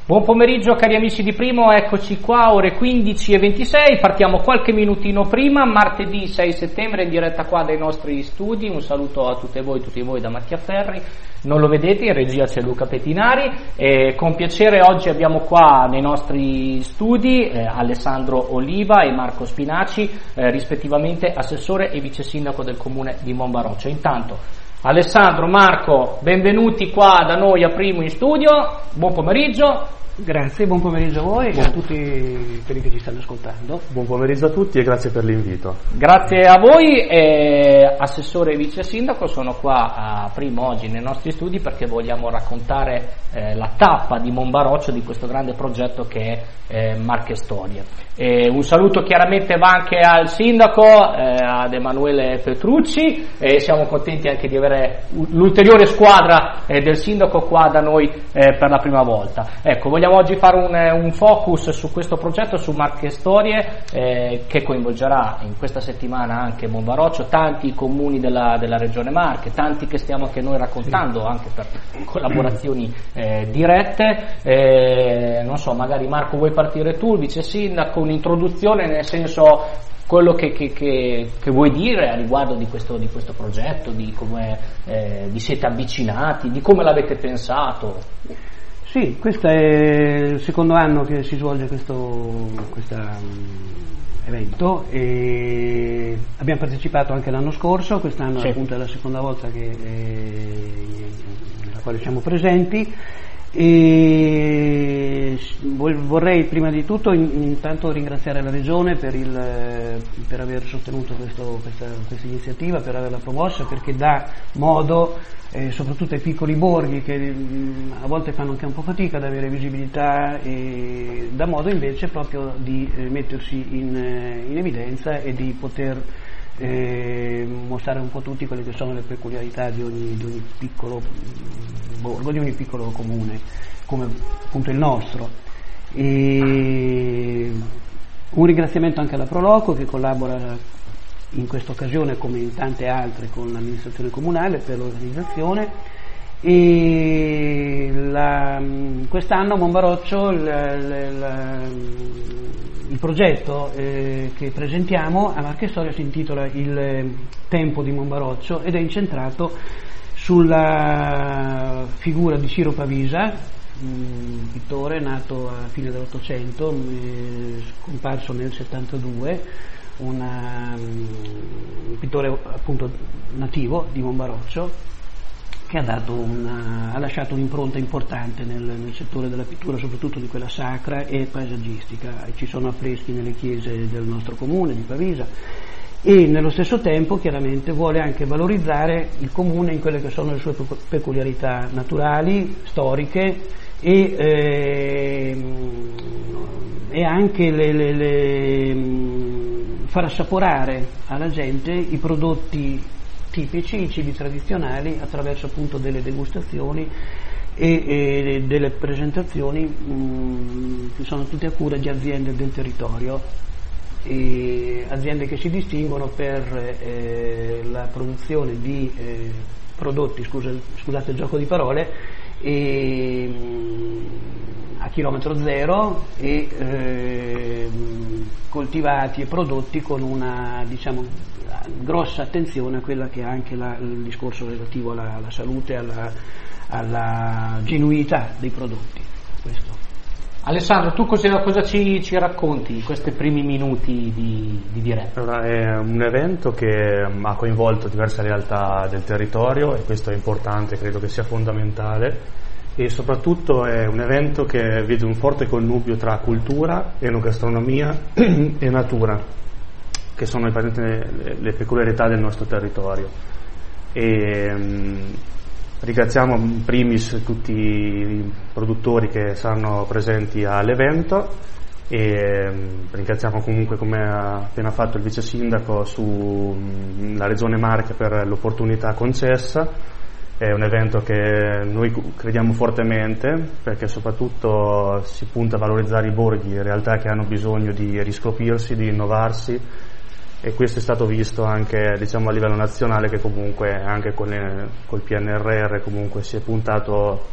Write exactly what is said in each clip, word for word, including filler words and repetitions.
Buon pomeriggio cari amici di Primo, eccoci qua, ore quindici e ventisei, partiamo qualche minutino prima, martedì sei settembre in diretta qua dai nostri studi, un saluto a tutte voi, tutti voi da Mattia Ferri, non lo vedete, in regia c'è Luca Pettinari e con piacere oggi abbiamo qua nei nostri studi eh, Alessandro Oliva e Marco Spinaci, eh, rispettivamente assessore e vice sindaco del comune di Monbaroccio. Intanto Alessandro, Marco, benvenuti qua da noi a Primo in studio, buon pomeriggio. Grazie, buon pomeriggio a voi e a tutti quelli che ci stanno ascoltando. Buon pomeriggio a tutti e grazie per l'invito. Grazie a voi, eh, assessore e vice sindaco, sono qua a Primo oggi nei nostri studi perché vogliamo raccontare eh, la tappa di Monbaroccio di questo grande progetto che è eh, Marche Storie. Eh, un saluto chiaramente va anche al sindaco, eh, ad Emanuele Petrucci, e eh, siamo contenti anche di avere l'ulteriore squadra eh, del sindaco qua da noi eh, per la prima volta. Ecco, vogliamo oggi fare un, un focus su questo progetto, su Marche Storie, eh, che coinvolgerà in questa settimana anche Monbaroccio, tanti comuni della, della regione Marche, tanti che stiamo anche noi raccontando anche per collaborazioni eh, dirette. Eh, non so, magari Marco vuoi partire tu, il vice sindaco, un'introduzione nel senso quello che, che, che, che vuoi dire a riguardo di questo, di questo progetto, di come eh, vi siete avvicinati, di come l'avete pensato. Sì, questo è il secondo anno che si svolge questo questa, evento e abbiamo partecipato anche l'anno scorso, quest'anno sì. Appunto è la seconda volta che, eh, nella quale siamo presenti. E vorrei prima di tutto intanto ringraziare la Regione per, il, per aver sostenuto questo, questa, questa iniziativa, per averla promossa, perché dà modo eh, soprattutto ai piccoli borghi che mh, a volte fanno anche un po' fatica ad avere visibilità, e dà modo invece proprio di eh, mettersi in, eh, in evidenza e di poter Eh, mostrare un po' tutti quelle che sono le peculiarità di ogni, di ogni piccolo borgo, di ogni piccolo comune, come appunto il nostro. E un ringraziamento anche alla Proloco che collabora in questa occasione come in tante altre con l'amministrazione comunale per l'organizzazione. E la, quest'anno a Monbaroccio la, la, la, il progetto eh, che presentiamo a Marche Storie si intitola Il tempo di Monbaroccio ed è incentrato sulla figura di Ciro Pavisa, un pittore nato a fine dell'Ottocento, eh, scomparso nel settantadue, una, un pittore appunto nativo di Monbaroccio, che ha, dato una, ha lasciato un'impronta importante nel, nel settore della pittura, soprattutto di quella sacra e paesaggistica. Ci sono affreschi nelle chiese del nostro comune di Pavisa e nello stesso tempo chiaramente vuole anche valorizzare il comune in quelle che sono le sue peculiarità naturali, storiche e, eh, e anche le, le, le, far assaporare alla gente i prodotti tipici, i cibi tradizionali, attraverso appunto delle degustazioni e, e delle presentazioni mh, che sono tutte a cura di aziende del territorio, e aziende che si distinguono per eh, la produzione di eh, prodotti, scusa, scusate il gioco di parole, e, mh, a chilometro zero e eh, coltivati e prodotti con una, diciamo, grossa attenzione a quella che è anche la, il discorso relativo alla, alla salute, alla, alla genuinità dei prodotti. Questo. Alessandro, tu cosa, cosa ci, ci racconti in questi primi minuti di, di diretta? Allora, è un evento che ha coinvolto diverse realtà del territorio e questo è importante, credo che sia fondamentale, e soprattutto è un evento che vede un forte connubio tra cultura, enogastronomia e natura, che sono le, le peculiarità del nostro territorio. E um, ringraziamo in primis tutti i produttori che saranno presenti all'evento e um, ringraziamo comunque, come ha appena fatto il vice sindaco, sulla um, regione Marche per l'opportunità concessa. È un evento che noi crediamo fortemente perché soprattutto si punta a valorizzare i borghi, realtà che hanno bisogno di riscoprirsi, di innovarsi, e questo è stato visto anche, diciamo, a livello nazionale, che comunque anche con le, col P N R R comunque si è puntato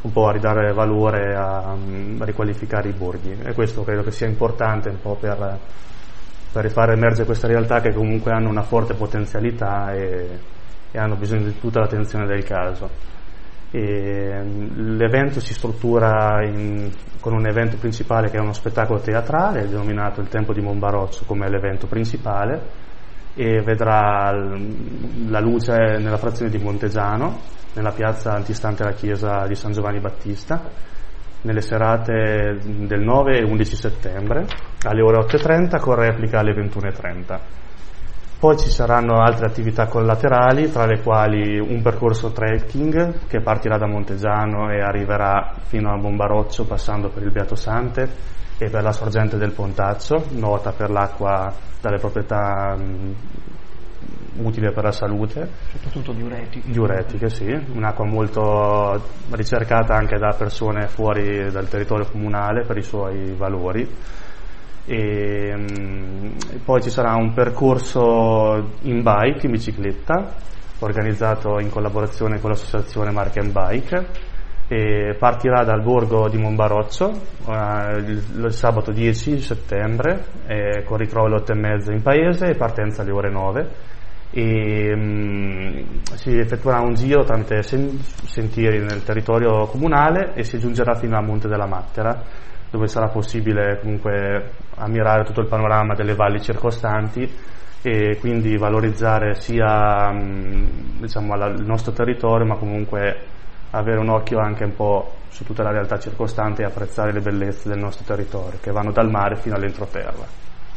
un po' a ridare valore, a, a riqualificare i borghi, e questo credo che sia importante un po' per, per far emergere queste realtà che comunque hanno una forte potenzialità e, e hanno bisogno di tutta l'attenzione del caso. E l'evento si struttura in, con un evento principale che è uno spettacolo teatrale denominato Il Tempo di Monbaroccio come l'evento principale, e vedrà la luce nella frazione di Montegiano, nella piazza antistante la chiesa di San Giovanni Battista, nelle serate del nove e undici settembre alle ore otto e trenta con replica alle ventuno e trenta. Poi ci saranno altre attività collaterali, tra le quali un percorso trekking che partirà da Montegiano e arriverà fino a Monbaroccio passando per il Beato Sante e per la sorgente del Pontaccio, nota per l'acqua dalle proprietà mh, utile per la salute, soprattutto diuretiche. Diuretiche, sì, un'acqua molto ricercata anche da persone fuori dal territorio comunale per i suoi valori. E, mh, poi ci sarà un percorso in bike, in bicicletta, organizzato in collaborazione con l'associazione Marche and Bike, e partirà dal borgo di Monbaroccio eh, il, il sabato dieci settembre eh, con ritrovo alle otto e mezza in paese e partenza alle ore nove, e mh, si effettuerà un giro tramite sen- sentieri nel territorio comunale e si giungerà fino a Monte della Mattera, dove sarà possibile comunque ammirare tutto il panorama delle valli circostanti e quindi valorizzare sia mh, diciamo, la, il nostro territorio, ma comunque avere un occhio anche un po' su tutta la realtà circostante e apprezzare le bellezze del nostro territorio, che vanno dal mare fino all'entroterra.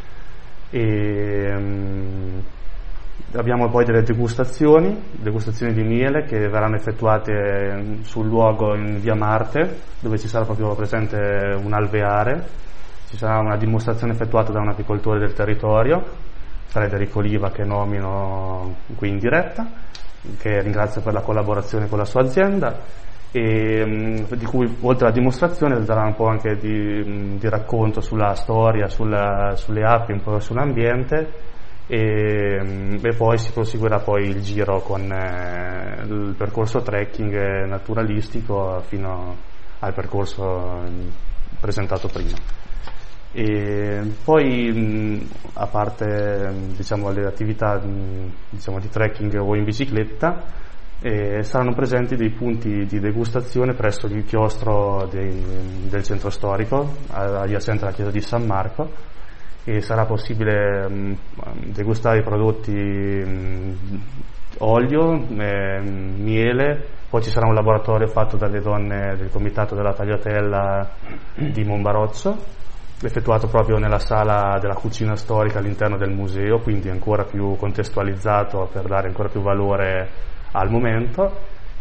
E, um, abbiamo poi delle degustazioni, degustazioni di miele che verranno effettuate sul luogo in via Marte, dove ci sarà proprio presente un alveare. Ci sarà una dimostrazione effettuata da un apicoltore del territorio, Federico Oliva, che nomino qui in diretta, che ringrazio per la collaborazione con la sua azienda, e mh, di cui oltre alla dimostrazione darà un po' anche di, mh, di racconto sulla storia, sulla, sulle api, un po' sull'ambiente, e, mh, e poi si proseguirà poi il giro con eh, il percorso trekking naturalistico fino al percorso presentato prima. E poi mh, a parte diciamo le attività mh, diciamo di trekking o in bicicletta, eh, saranno presenti dei punti di degustazione presso il chiostro dei, del centro storico adiacente alla chiesa di San Marco, e sarà possibile mh, degustare i prodotti mh, olio, eh, miele. Poi ci sarà un laboratorio fatto dalle donne del comitato della tagliatella di Monbaroccio, effettuato proprio nella sala della cucina storica all'interno del museo, quindi ancora più contestualizzato per dare ancora più valore al momento,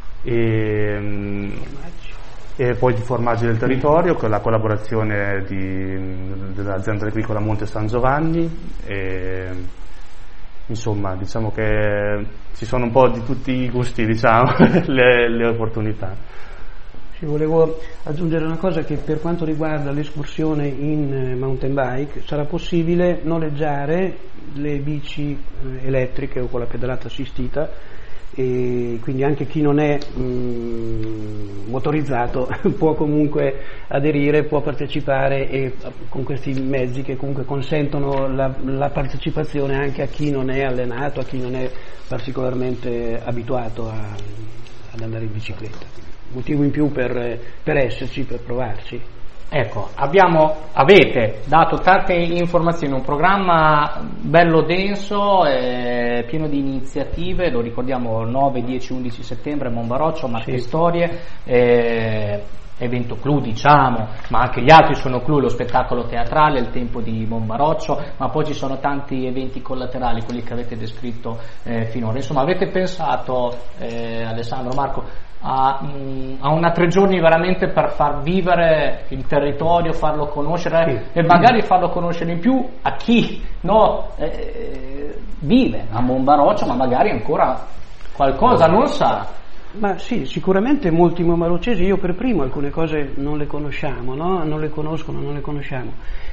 e, e poi di formaggi del territorio con la collaborazione di, dell'azienda agricola Monte San Giovanni, e, insomma diciamo che ci sono un po' di tutti i gusti, diciamo, le, le opportunità. Sì, volevo aggiungere una cosa, che per quanto riguarda l'escursione in mountain bike sarà possibile noleggiare le bici elettriche o con la pedalata assistita, e quindi anche chi non è mh, motorizzato può comunque aderire, può partecipare, e con questi mezzi che comunque consentono la, la partecipazione anche a chi non è allenato, a chi non è particolarmente abituato a, ad andare in bicicletta. Motivo in più per, per esserci, per provarci. Ecco, abbiamo, avete dato tante informazioni, un programma bello denso, eh, pieno di iniziative, lo ricordiamo nove, dieci, undici settembre, Monbaroccio, Marche sì. Storie, eh, evento clou diciamo, ma anche gli altri sono clou, lo spettacolo teatrale, il tempo di Monbaroccio, ma poi ci sono tanti eventi collaterali, quelli che avete descritto eh, finora. Insomma, avete pensato, eh, Alessandro, Marco, A, mh, a una tre giorni veramente per far vivere il territorio, farlo conoscere, sì. E magari farlo conoscere in più a chi no, eh, vive a Monbaroccio, ma magari ancora qualcosa non sa. Ma sì, sicuramente molti mombarocesi, io per primo alcune cose non le conosciamo, no? Non le conoscono, non le conosciamo.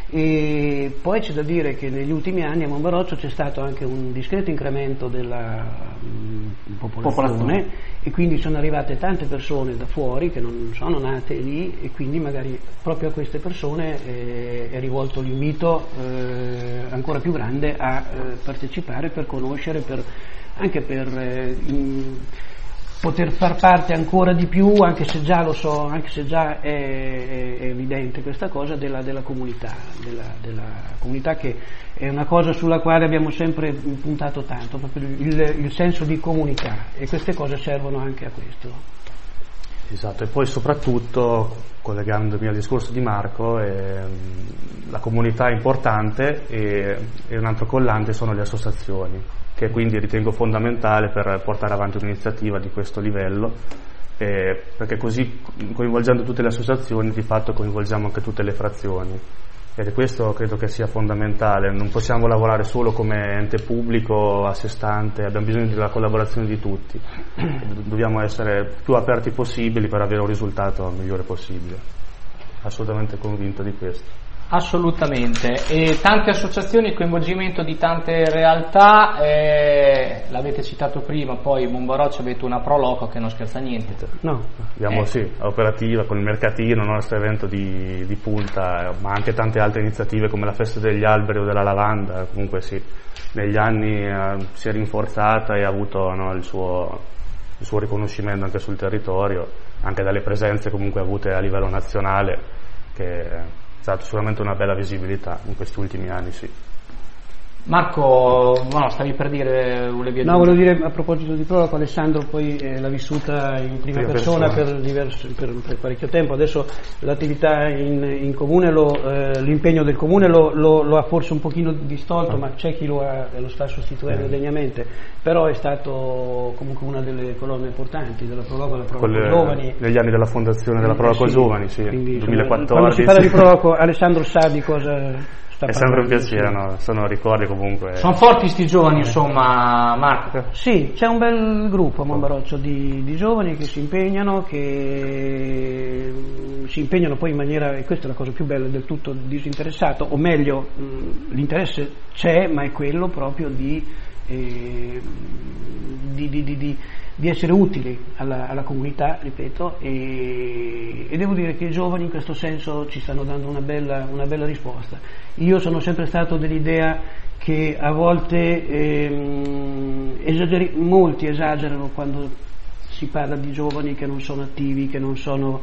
E poi c'è da dire che negli ultimi anni a Monbaroccio c'è stato anche un discreto incremento della mh, popolazione, popolazione e quindi sono arrivate tante persone da fuori che non sono nate lì, e quindi magari proprio a queste persone eh, è rivolto l'invito eh, ancora più grande a eh, partecipare per conoscere, per, anche per eh, in, poter far parte ancora di più, anche se già lo so, anche se già è, è, è evidente questa cosa, della, della comunità, della, della comunità, che è una cosa sulla quale abbiamo sempre puntato tanto, proprio il, il senso di comunità, e queste cose servono anche a questo. Esatto, e poi soprattutto, collegandomi al discorso di Marco, eh, la comunità è importante, e, e un altro collante sono le associazioni, che quindi ritengo fondamentale per portare avanti un'iniziativa di questo livello, eh, perché così, coinvolgendo tutte le associazioni, di fatto coinvolgiamo anche tutte le frazioni, ed questo credo che sia fondamentale. Non possiamo lavorare solo come ente pubblico a sé stante, abbiamo bisogno della collaborazione di tutti, dobbiamo essere più aperti possibili per avere un risultato migliore possibile. Assolutamente convinto di questo. Assolutamente, e tante associazioni, il coinvolgimento di tante realtà, eh, l'avete citato prima, poi Monbaroccio avete una Proloco che non scherza niente. No, abbiamo eh. sì, operativa con il mercatino, il nostro evento di, di punta, ma anche tante altre iniziative come la festa degli alberi o della lavanda. Comunque sì, negli anni eh, si è rinforzata e ha avuto, no, il suo, il suo riconoscimento anche sul territorio, anche dalle presenze comunque avute a livello nazionale, che è stata sicuramente una bella visibilità in questi ultimi anni, sì. Marco, no, stavi per dire, volevi aggiungere? No, volevo dire a proposito di Proloco, Alessandro poi eh, l'ha vissuta in prima, prima persona, persona. Per, diverso, per, per parecchio tempo. Adesso l'attività in, in comune, lo, eh, l'impegno del comune lo, lo, lo ha forse un pochino distolto, ma c'è chi lo, ha, lo sta sostituendo degnamente, però è stato comunque una delle colonne importanti della Proloco, la Proloco Quelle, Giovani. Negli anni della fondazione della Proloco eh, sì, Giovani, sì, quindi, duemilaquattordici. Quando si parla di Proloco, Alessandro sa di cosa... È sempre un piacere, no? Sono ricordi comunque. Sono forti sti giovani, insomma, Marco. Sì, c'è un bel gruppo a Monbaroccio di, di giovani che si impegnano, che si impegnano poi in maniera, e questa è la cosa più bella, del tutto disinteressato, o meglio, l'interesse c'è, ma è quello proprio di, eh, di, di, di, di di essere utili alla, alla comunità, ripeto, e, e devo dire che i giovani in questo senso ci stanno dando una bella, una bella risposta. Io sono sempre stato dell'idea che a volte ehm, esageri, molti esagerano quando si parla di giovani che non sono attivi, che non sono...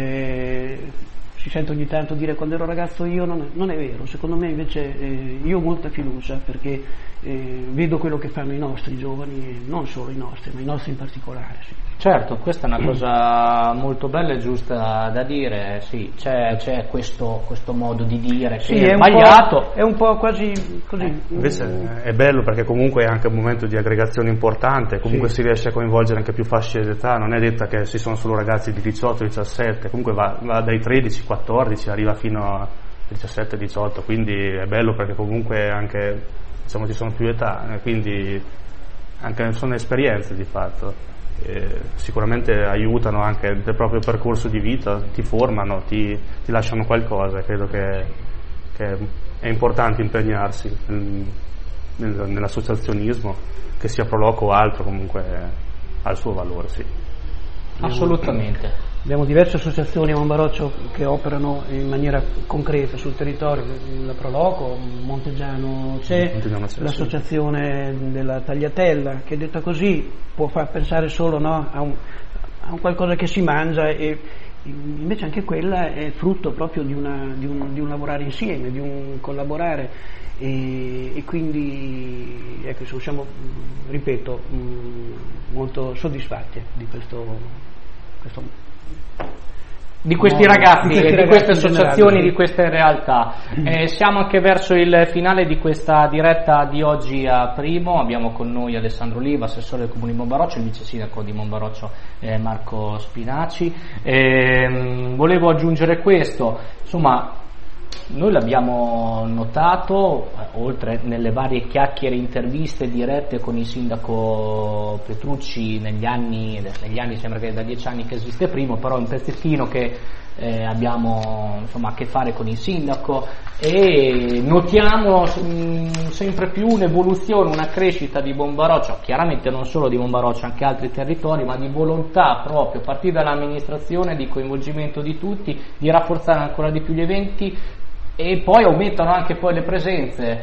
Eh, si sente ogni tanto dire quando ero ragazzo io, non è, non è vero, secondo me invece eh, io ho molta fiducia, perché eh, vedo quello che fanno i nostri giovani, non solo i nostri, ma i nostri in particolare. Sì. Certo, questa è una cosa molto bella e giusta da dire, sì, c'è, c'è questo, questo modo di dire che sì, è, è sbagliato. È un po' quasi così. Eh, invece è bello perché comunque è anche un momento di aggregazione importante, comunque sì. Si riesce a coinvolgere anche più fasce d'età, non è detta che ci sono solo ragazzi di diciotto diciassette, comunque va, va dai tredici quattordici, arriva fino a diciassette diciotto, quindi è bello perché comunque anche, diciamo, ci sono più età, quindi anche sono esperienze di fatto. Eh, sicuramente aiutano anche nel proprio percorso di vita, ti formano, ti, ti lasciano qualcosa. Credo che, che è importante impegnarsi nel, nel, nell'associazionismo, che sia Proloco o altro, comunque ha il suo valore, sì. Assolutamente. Abbiamo diverse associazioni a Monbaroccio che operano in maniera concreta sul territorio, la Proloco, Montegiano c'è, Montegiano c'è l'associazione sì. della Tagliatella, che detta così può far pensare solo, no, a, un, a un qualcosa che si mangia, e invece anche quella è frutto proprio di, una, di, un, di un lavorare insieme, di un collaborare, e, e quindi ecco, siamo, ripeto, molto soddisfatti di questo, questo di questi ragazzi, di, di ragazzi queste associazioni, generale, di queste realtà. Eh, siamo anche verso il finale di questa diretta di oggi a Primo. Abbiamo con noi Alessandro Oliva, assessore del Comune di Monbaroccio, il vice sindaco di Monbaroccio eh, Marco Spinaci. Eh, volevo aggiungere questo, insomma, noi l'abbiamo notato, eh, oltre nelle varie chiacchiere, interviste dirette con il sindaco Petrucci negli anni, negli anni sembra che è da dieci anni che esiste primo, però è un pezzettino che eh, abbiamo insomma a che fare con il sindaco, e notiamo mh, sempre più un'evoluzione, una crescita di Monbaroccia, chiaramente non solo di Monbaroccia, anche altri territori, ma di volontà proprio a partire dall'amministrazione, di coinvolgimento di tutti, di rafforzare ancora di più gli eventi, e poi aumentano anche poi le presenze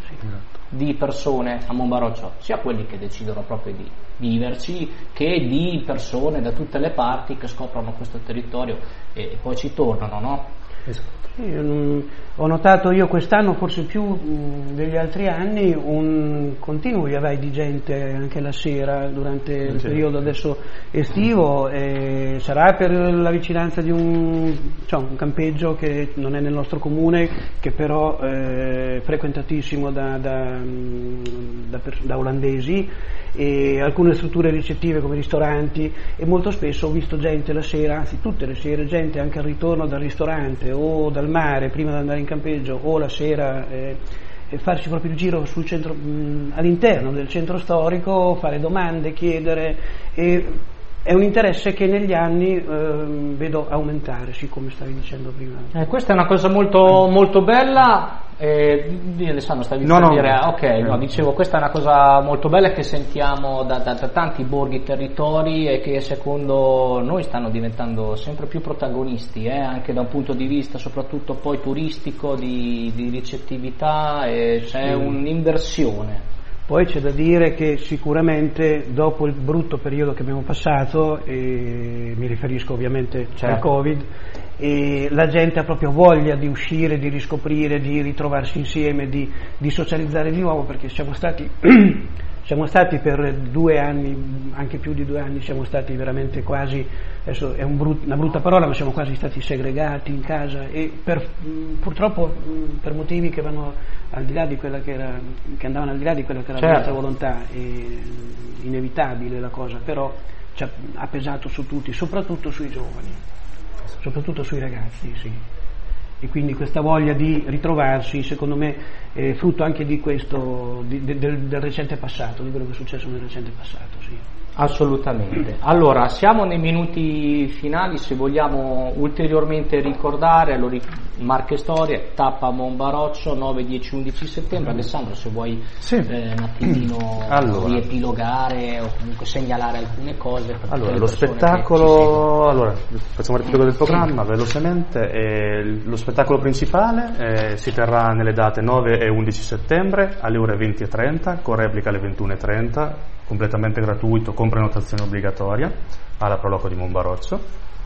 di persone a Monbaroccia, sia quelli che decidono proprio di viverci, che di persone da tutte le parti che scoprono questo territorio e poi ci tornano, no? Esatto. Io, ho notato io quest'anno, forse più mh, degli altri anni, un continuo via vai di gente anche la sera durante il periodo adesso estivo, e sarà per la vicinanza di un, cioè, un campeggio che non è nel nostro comune, che però è frequentatissimo da, da, da, da olandesi, e alcune strutture ricettive come ristoranti, e molto spesso ho visto gente la sera, anzi tutte le sere, gente anche al ritorno dal ristorante o dal mare prima di andare in campeggio, o la sera eh, farsi proprio il giro sul centro, mh, all'interno del centro storico, fare domande, chiedere, e è un interesse che negli anni eh, vedo aumentare, sì, come stavi dicendo prima. Eh, questa è una cosa molto, molto bella. Eh, Alessandro, stavi no, per no, dire, no. ok, no, dicevo, questa è una cosa molto bella che sentiamo da, da, da tanti borghi e territori, e che secondo noi stanno diventando sempre più protagonisti, eh, anche da un punto di vista soprattutto poi turistico, di, di ricettività, e c'è sì. un'inversione. Poi c'è da dire che sicuramente dopo il brutto periodo che abbiamo passato, e mi riferisco ovviamente certo. al Covid, e la gente ha proprio voglia di uscire, di riscoprire, di ritrovarsi insieme, di, di socializzare di nuovo, perché siamo stati siamo stati per due anni, anche più di due anni, siamo stati veramente quasi, adesso è un brut, una brutta parola, ma siamo quasi stati segregati in casa, e per, purtroppo per motivi che vanno al di là di quella che era, che andavano al di là di quella che era certo. la nostra volontà, è inevitabile la cosa, però ci ha, ha pesato su tutti, soprattutto sui giovani, soprattutto sui ragazzi, sì. E quindi questa voglia di ritrovarsi, secondo me, è frutto anche di questo, di, de, del, del recente passato, di quello che è successo nel recente passato, sì. Assolutamente. Allora, siamo nei minuti finali, se vogliamo ulteriormente ricordare, allora, Marche Storie, tappa Monbaroccio, nove, dieci, undici settembre. Alessandro, se vuoi sì. eh, un attimino allora. riepilogare o comunque segnalare alcune cose. Per allora, lo spettacolo, allora, facciamo il riepilogo del programma velocemente. Eh, lo spettacolo principale eh, si terrà nelle date nove e undici settembre alle ore venti e trenta, con replica alle ventuno e trenta, completamente gratuito, con prenotazione obbligatoria, alla Proloco di Monbaroccio.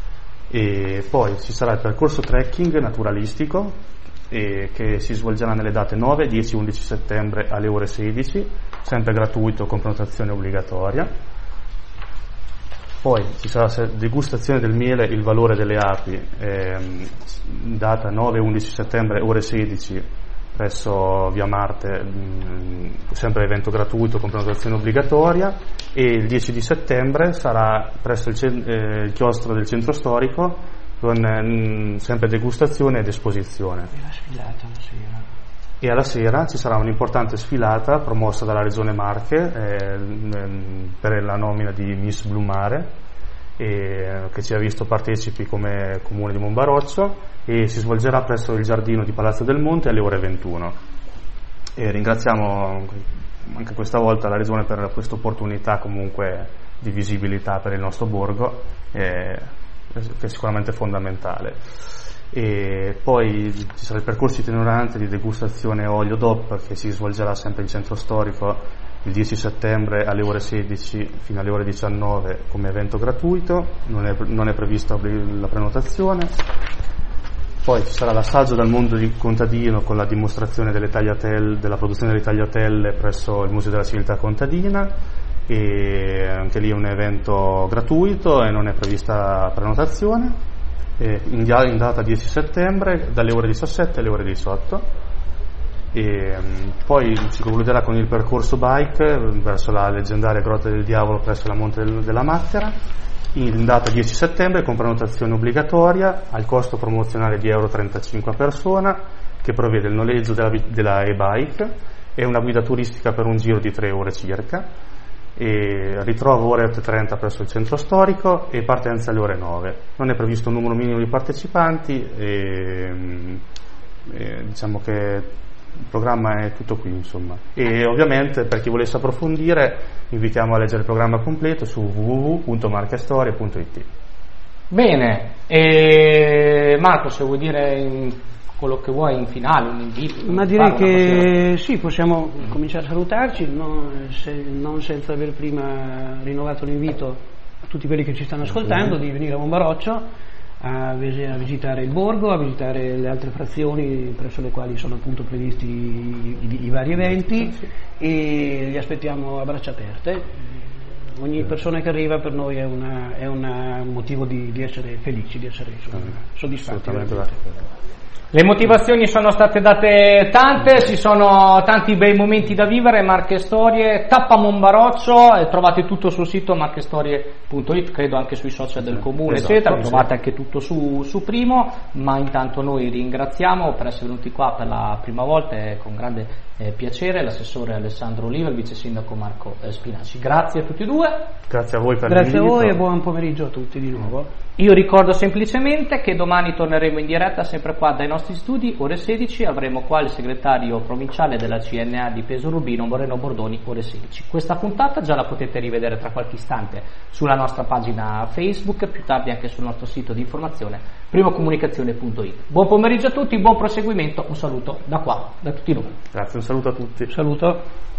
E poi ci sarà il percorso trekking naturalistico eh, che si svolgerà nelle date nove, dieci e undici settembre alle ore sedici, sempre gratuito, con prenotazione obbligatoria. Poi ci sarà degustazione del miele, il valore delle api, ehm, data nove e undici settembre, ore sedici, presso Via Marte, mh, sempre evento gratuito con prenotazione obbligatoria. E il dieci di settembre sarà presso il, cen- eh, il chiostro del centro storico, con mh, sempre degustazione ed esposizione. E la sfilata la sera. E alla sera ci sarà un'importante sfilata promossa dalla Regione Marche eh, per la nomina di Miss Blu Mare, e, che ci ha visto partecipi come Comune di Monbaroccio, e si svolgerà presso il giardino di Palazzo del Monte alle ore ventuno. E ringraziamo anche questa volta la Regione per questa opportunità comunque di visibilità per il nostro borgo, eh, che è sicuramente fondamentale. E poi ci sarà il percorso itinerante di degustazione olio D O P, che si svolgerà sempre in centro storico il dieci settembre alle ore sedici fino alle ore diciannove come evento gratuito, non è, non è prevista la prenotazione. Poi ci sarà l'assaggio dal mondo di contadino con la dimostrazione delle tagliatelle, della produzione delle tagliatelle presso il Museo della Civiltà Contadina, e anche lì è un evento gratuito e non è prevista prenotazione. In data dieci settembre dalle ore diciassette alle ore diciotto, e poi si concluderà con il percorso bike verso la leggendaria Grotta del Diavolo presso la Monte della Mattera, in data dieci settembre con prenotazione obbligatoria al costo promozionale di euro trentacinque a persona, che prevede il noleggio della, della e-bike e una guida turistica per un giro di tre ore circa, e ritrovo ore otto e trenta presso il centro storico e partenza alle ore nove. Non è previsto un numero minimo di partecipanti e, e diciamo che il programma è tutto qui, insomma. E ovviamente per chi volesse approfondire invitiamo a leggere il programma completo su w w w punto marchestorie punto i t. Bene, e Marco, se vuoi dire in quello che vuoi in finale, un invito. Ma direi che sì, possiamo mm-hmm. cominciare a salutarci, no, se, non senza aver prima rinnovato l'invito a tutti quelli che ci stanno ascoltando di venire a Monbaroccio a visitare il borgo, a visitare le altre frazioni presso le quali sono appunto previsti i, i, i vari eventi, e li aspettiamo a braccia aperte. Ogni persona che arriva per noi è, una, è un motivo di, di essere felici, di essere insomma, soddisfatti. Le motivazioni sono state date tante, ci sono tanti bei momenti da vivere. Marche Storie, tappa Monbaroccio, e trovate tutto sul sito marchestorie punto it, credo anche sui social del comune, esatto, eccetera, trovate anche tutto su, su Primo. Ma intanto noi ringraziamo per essere venuti qua per la prima volta e con grande eh, piacere l'assessore Alessandro Oliva e il vice sindaco Marco eh, Spinaci. Grazie a tutti e due. Grazie a voi per Grazie l'invito. a voi e buon pomeriggio a tutti di nuovo. Io ricordo semplicemente che domani torneremo in diretta sempre qua dai nostri studi, ore sedici, avremo qua il segretario provinciale della C N A di Pesaro Urbino, Moreno Bordoni, ore sedici. Questa puntata già la potete rivedere tra qualche istante sulla nostra pagina Facebook, più tardi anche sul nostro sito di informazione primocomunicazione punto it. Buon pomeriggio a tutti, buon proseguimento, un saluto da qua, da tutti noi. Grazie, un saluto a tutti. Saluto.